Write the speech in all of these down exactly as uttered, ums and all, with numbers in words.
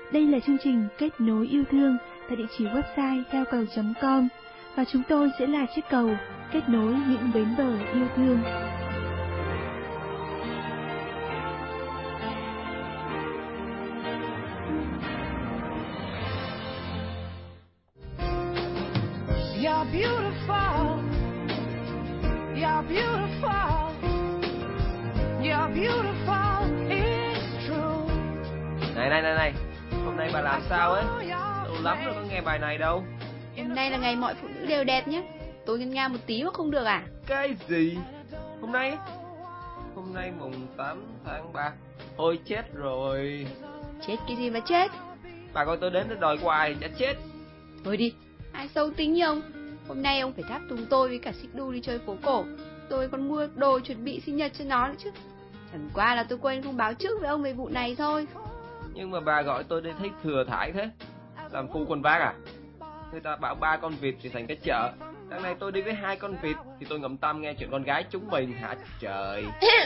Đây là chương trình Kết nối yêu thương tại địa chỉ website theo cầu chấm com và chúng tôi sẽ là chiếc cầu kết nối những bến bờ yêu thương. You're beautiful. You're beautiful. You're beautiful. It's true. Này này này này, hôm nay bà làm sao ấy? Lâu lắm rồi có nghe bài này đâu. Hôm nay là ngày mọi phụ nữ đều đẹp nhé. Tôi ngân nga một tí mà không được à? Cái gì? Hôm nay? Hôm nay mùng tám tháng ba. Ôi chết rồi. Chết cái gì mà chết? Bà coi tôi đến để đòi quà thì đã chết. Thôi đi, ai xấu tính như ông. Hôm nay ông phải tháp tùng tôi với cả Xích Đu đi chơi phố cổ. Tôi còn mua đồ chuẩn bị sinh nhật cho nó nữa chứ. Chẳng qua là tôi quên không báo trước với ông về vụ này thôi. Nhưng mà bà gọi tôi đây thấy thừa thãi thế. Làm phu quần vác à? Người ta bảo ba con vịt thì thành cái chợ. Đằng này tôi đi với hai con vịt thì tôi ngậm tâm nghe chuyện con gái chúng mình hả trời.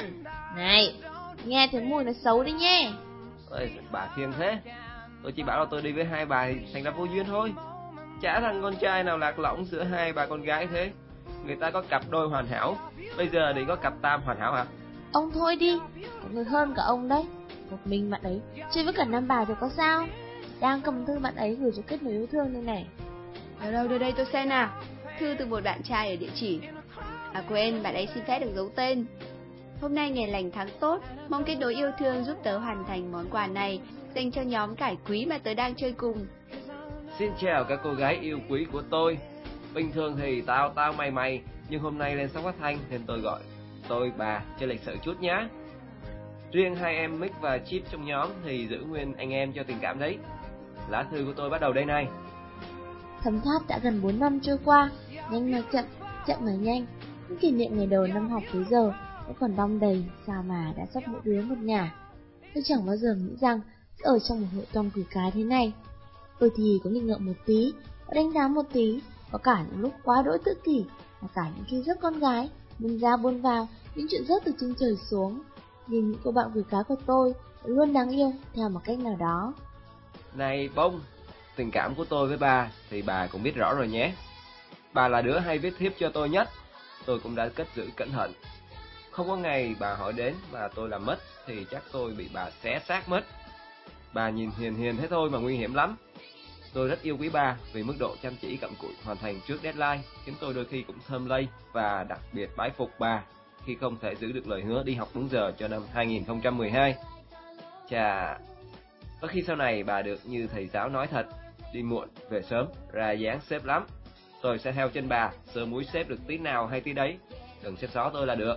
Này, nghe thấy mùi nó xấu đi nhé. Ôi, bà thiêng thế. Tôi chỉ bảo là tôi đi với hai bà thì thành ra vô duyên thôi. Chả thằng con trai nào lạc lõng giữa hai bà con gái thế. Người ta có cặp đôi hoàn hảo, bây giờ thì có cặp tam hoàn hảo hả? Ông thôi đi, có người hơn cả ông đấy. Một mình bạn ấy chơi với cả năm bà rồi có sao? Đang cầm thư bạn ấy gửi cho Kết nối yêu thương đây này. Đâu đâu, đưa đây tôi xem nào. Thư từ một bạn trai ở địa chỉ. À quên, bạn ấy xin phép được giấu tên. Hôm nay ngày lành tháng tốt, mong Kết nối yêu thương giúp tớ hoàn thành món quà này dành cho nhóm cải quý mà tớ đang chơi cùng. Xin chào các cô gái yêu quý của tôi. Bình thường thì tao tao mày mày, nhưng hôm nay lên sóng phát thanh nên tôi gọi tôi bà cho lịch sự chút nhá. Riêng hai em Mick và Chip trong nhóm thì giữ nguyên anh em cho tình cảm đấy. Lá thư của tôi bắt đầu đây này. Thấm thoát đã gần bốn năm trôi qua, nhanh mà chậm, chậm mà nhanh. Những kỷ niệm ngày đầu năm học tới giờ vẫn còn đong đầy, sao mà đã sắp mỗi đứa một nhà. Tôi chẳng bao giờ nghĩ rằng sẽ ở trong một hội toàn cử cái thế này. Tôi thì có nghịch ngợm một tí, có đánh đá một tí, có cả những lúc quá đỗi tự kỷ, và cả những khi rước con gái, buôn ra buôn vào, những chuyện rớt từ trên trời xuống. Nhưng những cô bạn gửi cái của tôi luôn đáng yêu theo một cách nào đó. Này Bông, tình cảm của tôi với bà thì bà cũng biết rõ rồi nhé. Bà là đứa hay viết thiếp cho tôi nhất, tôi cũng đã cất giữ cẩn thận. Không có ngày bà hỏi đến mà tôi làm mất thì chắc tôi bị bà xé xác mất. Bà nhìn hiền hiền thế thôi mà nguy hiểm lắm. Tôi rất yêu quý bà vì mức độ chăm chỉ cặm cụi hoàn thành trước deadline khiến tôi đôi khi cũng thơm lây, và đặc biệt bái phục bà khi không thể giữ được lời hứa đi học đúng giờ cho năm hai nghìn không trăm mười hai. Chà, có khi sau này bà được như thầy giáo nói thật, đi muộn về sớm ra dáng xếp lắm. Tôi sẽ theo chân bà, sơ múi xếp được tí nào hay tí đấy, đừng xếp xó tôi là được.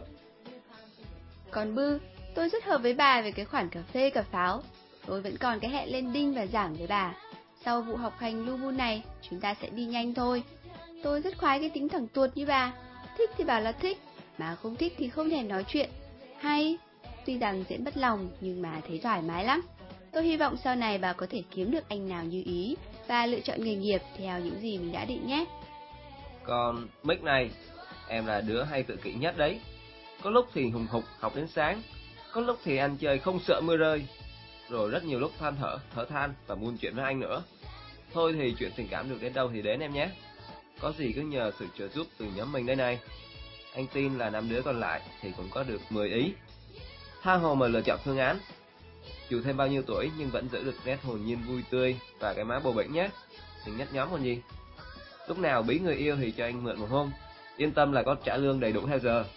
Còn Bư, tôi rất hợp với bà về cái khoản cà phê cà pháo. Tôi vẫn còn cái hẹn lên đinh và giảng với bà. Sau vụ học hành lu bu này, chúng ta sẽ đi nhanh thôi. Tôi rất khoái cái tính thẳng tuột như bà. Thích thì bảo là thích, mà không thích thì không thèm nói chuyện. Hay, tuy rằng dễ mất lòng nhưng mà thấy thoải mái lắm. Tôi hy vọng sau này bà có thể kiếm được anh nào như ý và lựa chọn nghề nghiệp theo những gì mình đã định nhé. Còn Mick này, em là đứa hay tự kỷ nhất đấy. Có lúc thì hùng hục học đến sáng, có lúc thì ăn chơi không sợ mưa rơi, rồi rất nhiều lúc than thở, thở than và buôn chuyện với anh nữa. Thôi thì chuyện tình cảm được đến đâu thì đến em nhé. Có gì cứ nhờ sự trợ giúp từ nhóm mình đây này. Anh tin là năm đứa còn lại thì cũng có được mười ý. Tha hồ mà lựa chọn phương án. Dù thêm bao nhiêu tuổi nhưng vẫn giữ được nét hồn nhiên vui tươi và cái má bầu bĩnh nhé. Tình nhất nhóm còn gì. Lúc nào bí người yêu thì cho anh mượn một hôm. Yên tâm là có trả lương đầy đủ theo giờ.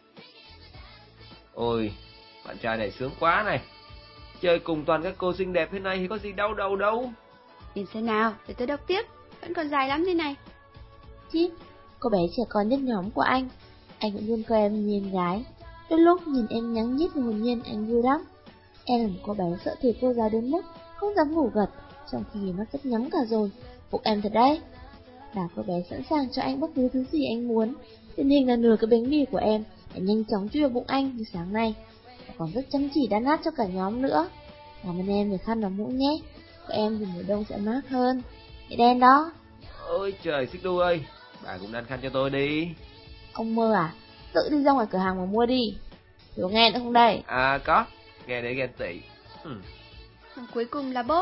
Ôi, bạn trai này sướng quá này. Chơi cùng toàn các cô xinh đẹp thế này thì có gì đau đầu đâu. Nhìn xem nào, để tôi đọc tiếp, vẫn còn dài lắm thế này. Chip, cô bé trẻ con nhất nhóm của anh. Anh cũng luôn coi em như em gái. Đôi lúc nhìn em nhắn nhít và hồn nhiên anh vui lắm. Em là một cô bé sợ thầy cô giáo đến mức không dám ngủ gật, trong khi mắt rất nhắm cả rồi. Phục em thật đấy. Là cô bé sẵn sàng cho anh bất cứ thứ gì anh muốn. Điển hình là nửa cái bánh mì của em để nhanh chóng chui vào bụng anh như sáng nay. Và còn rất chăm chỉ đan nát cho cả nhóm nữa. Cảm ơn em về khăn và mũ nhé. Của em thì mùa đông sẽ mát hơn. Cái đen đó. Ôi trời, Xích Đu ơi, bà cũng đan khăn cho tôi đi. Ông mơ à? Tự đi ra ngoài cửa hàng mà mua đi. Thiếu nghe nữa không đây? À có, nghe để ghen tị. Hmm. Cuối cùng là Bob.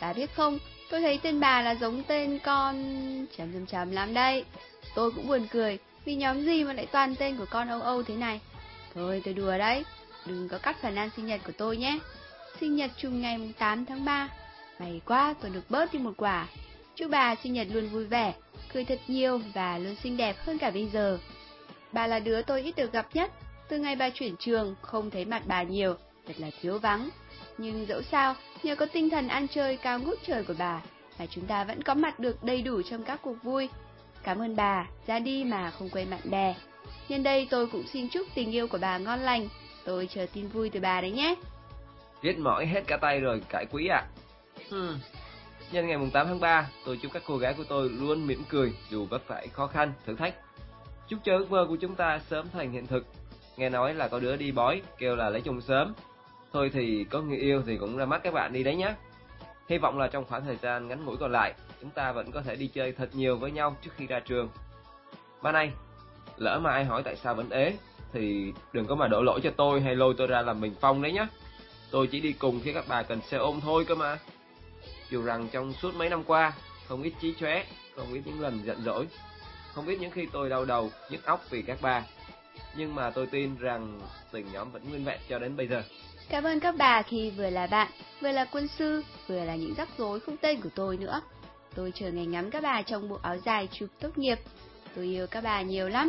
Bà biết không, tôi thấy tên bà là giống tên con... chấm chấm chấm lắm đây. Tôi cũng buồn cười, vì nhóm gì mà lại toàn tên của con Âu Âu thế này. Thôi tôi đùa đấy, đừng có cắt phần ăn sinh nhật của tôi nhé. Sinh nhật trùng ngày tám tháng ba. May quá tôi được bớt đi một quả. Chúc bà sinh nhật luôn vui vẻ, cười thật nhiều và luôn xinh đẹp hơn cả bây giờ. Bà là đứa tôi ít được gặp nhất. Từ ngày bà chuyển trường, không thấy mặt bà nhiều, thật là thiếu vắng. Nhưng dẫu sao, nhờ có tinh thần ăn chơi cao ngút trời của bà, mà chúng ta vẫn có mặt được đầy đủ trong các cuộc vui. Cảm ơn bà, ra đi mà không quên bạn bè. Nhân đây tôi cũng xin chúc tình yêu của bà ngon lành. Tôi chờ tin vui từ bà đấy nhé. Viết mỏi hết cả tay rồi, cãi quỹ ạ. Hmm. Nhân ngày tám tháng ba, tôi chúc các cô gái của tôi luôn mỉm cười dù vấp phải khó khăn, thử thách. Chúc cho ước mơ của chúng ta sớm thành hiện thực. Nghe nói là có đứa đi bói, kêu là lấy chồng sớm. Thôi thì có người yêu thì cũng ra mắt các bạn đi đấy nhé. Hy vọng là trong khoảng thời gian ngắn ngủi còn lại, chúng ta vẫn có thể đi chơi thật nhiều với nhau trước khi ra trường. Mà này, lỡ mà ai hỏi tại sao vẫn ế, thì đừng có mà đổ lỗi cho tôi hay lôi tôi ra làm bình phong đấy nhé. Tôi chỉ đi cùng khi các bà cần xe ôm thôi cơ mà. Dù rằng trong suốt mấy năm qua, không ít chí chóe, không ít những lần giận dỗi, không ít những khi tôi đau đầu, nhức óc vì các bà. Nhưng mà tôi tin rằng tình nhóm vẫn nguyên vẹn cho đến bây giờ. Cảm ơn các bà khi vừa là bạn, vừa là quân sư, vừa là những rắc rối không tên của tôi nữa. Tôi chờ ngày ngắm các bà trong bộ áo dài chụp tốt nghiệp. Tôi yêu các bà nhiều lắm.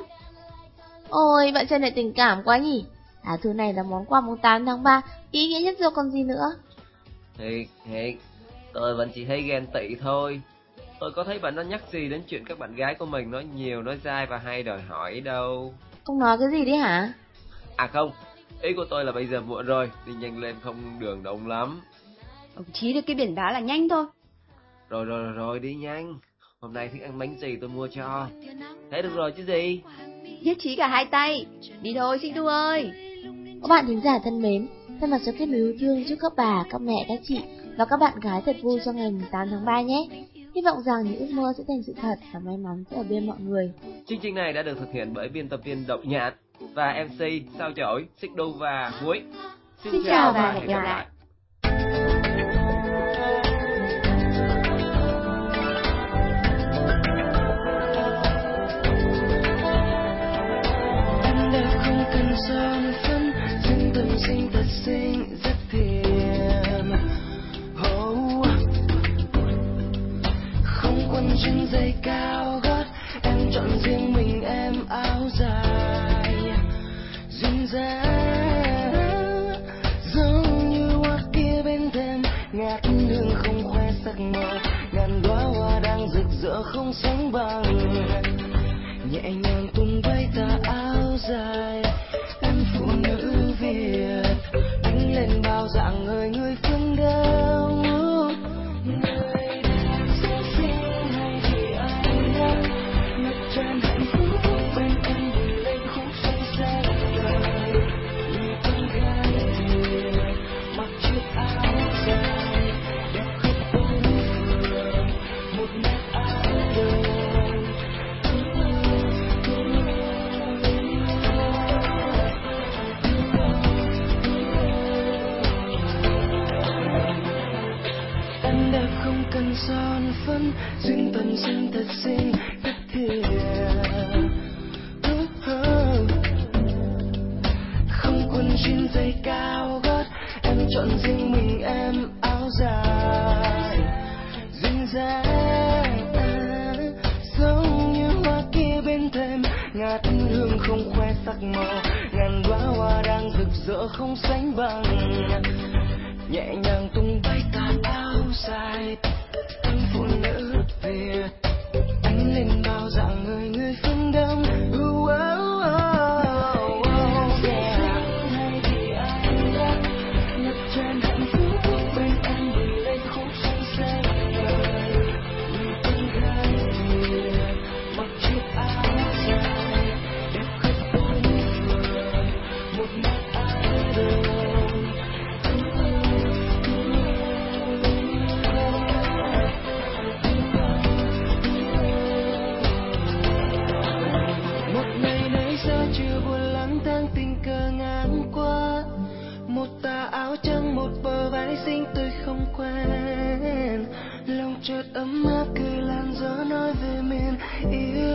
Ôi, bạn trai này tình cảm quá nhỉ. À, thứ này là món quà mùng tám tháng ba, ý nghĩa nhất rồi còn gì nữa. Thiệt, thiệt, tôi vẫn chỉ thấy ghen tị thôi. Tôi có thấy bạn nó nhắc gì đến chuyện các bạn gái của mình nói nhiều, nói dai và hay đòi hỏi đâu. Ông nói cái gì đấy hả? À không, ý của tôi là bây giờ muộn rồi, đi nhanh lên không đường đông lắm. Ông Chí được cái biển báo là nhanh thôi. Rồi rồi rồi, rồi đi nhanh. Hôm nay thích ăn bánh gì tôi mua cho. Thế được rồi chứ gì. Nhất trí cả hai tay. Đi thôi Xích Đu ơi. Các bạn thính giả thân mến, thay mặt cho Kết Nối Yêu Thương chúc các bà, các mẹ, các chị và các bạn gái thật vui cho ngày tám tháng ba nhé. Hy vọng rằng những ước mơ sẽ thành sự thật và may mắn sẽ ở bên mọi người. Chương trình này đã được thực hiện bởi biên tập viên Đậu Nhạn và em xê Sao Chổi, Xích Đu và Muối. Xin, Xin chào và hẹn gặp lại. Son phấn duyên tâm sinh thật xinh rất thiềm, oh. Không quần jean giày cao gót, em chọn riêng mình em áo dài duyên dáng, giống như hoa kia bên thềm ngát hương không khoe sắc màu, ngàn đóa hoa đang rực rỡ không sánh bằng, nhẹ nhàng tung bay tà áo dài. Phụ nữ Việt đánh lên bao dạng người người phương Đông, người đẹp xinh xinh hay chỉ anh nhắc ngập tràn hạnh phúc bên em bừng lên khúc sông xa đời. Người con gái Việt mặc chiếc áo dài đẹp khắp bốn phường, một nét áo đường. Cần son phấn duyên tâm sinh thật xinh rất thiệt, không quần jean giày cao gót, em chọn riêng mình em áo dài duyên dáng, giống như hoa kia bên thềm ngát hương không khoe sắc màu, ngàn đóa hoa đang rực rỡ không sánh bằng, nhẹ nhàng tung bay tà áo dài. Phụ nữ Việt ánh lên bao dạng người người phương Đông, uh, oh, oh, oh, yeah. Hay thì anh nhắc ngập tràn hạnh phúc bên em bừng lên khúc sông xanh đời. Người con gái Việt mặc chiếc áo dài đẹp khắp bốn phường, một nét áo đường. Một tà áo trắng, một bờ vai chợt ấm áp cười làn gió nói về miền yêu.